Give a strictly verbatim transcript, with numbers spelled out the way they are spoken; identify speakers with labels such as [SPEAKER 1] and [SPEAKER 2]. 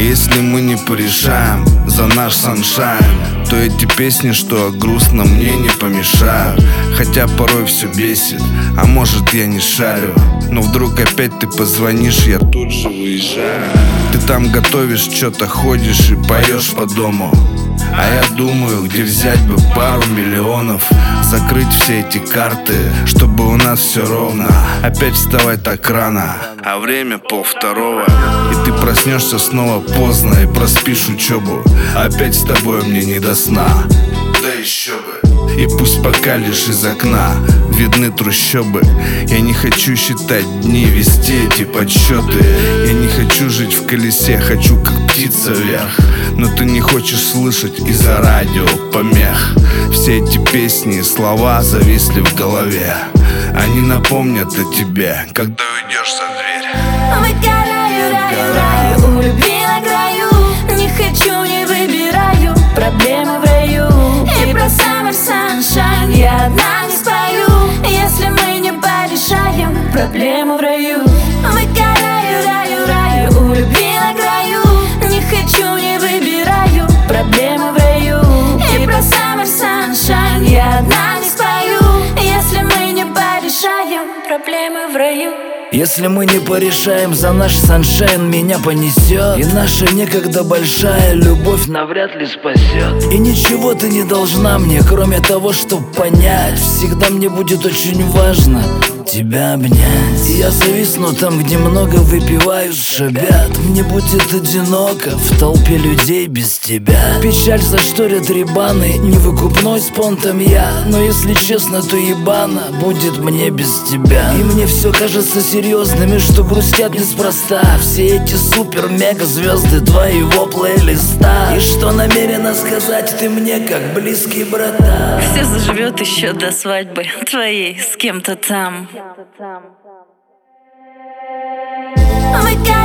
[SPEAKER 1] Если мы не порешаем за наш саншайн, то эти песни, что о грустном, мне не помешают. Хотя порой все бесит, а может я не шарю, но вдруг опять ты позвонишь, я тут же выезжаю. Ты там готовишь, что-то ходишь и поешь по дому, а я думаю, где взять бы пару миллионов, закрыть все эти карты, чтобы у нас все ровно. Опять вставать так рано, а время полвторого, и ты проснешься снова поздно и проспишь учебу. Опять с тобой мне не до сна, да еще бы. И пусть пока лишь из окна видны трущобы. Я не хочу считать дни, вести эти подсчеты. Я не хочу жить в колесе, хочу как птица вверх. Но ты не хочешь слышать из-за радио помех. Все эти песни и слова зависли в голове. Они напомнят о тебе, когда уйдешь за дверь.
[SPEAKER 2] Выгораю, раю, раю, у любви на краю. Не хочу, не выбираю, проблемы в раю. И про summer sunshine я одна не спою. Если мы не порешаем проблему в раю. Выгораю, раю, раю, у любви на краю. Не хочу, не выбираю, проблемы в раю. И про summer sunshine я одна не спою. Если мы не порешаем проблемы в раю.
[SPEAKER 3] Если мы не порешаем за наш саншайн, меня понесет, и наша некогда большая любовь навряд ли спасет. И ничего ты не должна мне, кроме того, чтоб понять. Всегда мне будет очень важно тебя обнять. И я зависну там, где много выпивают, шабят. Мне будет одиноко в толпе людей без тебя. Печаль зашторят рибаны, невыкупной спонтом я. Но если честно, то ебано будет мне без тебя. И мне все кажется серьезными, что грустят неспроста все эти супер-мега-звезды твоего плейлиста. И что намерена сказать ты мне, как близкий брата?
[SPEAKER 4] Все заживет еще до свадьбы твоей с кем-то там.
[SPEAKER 2] Выгораю,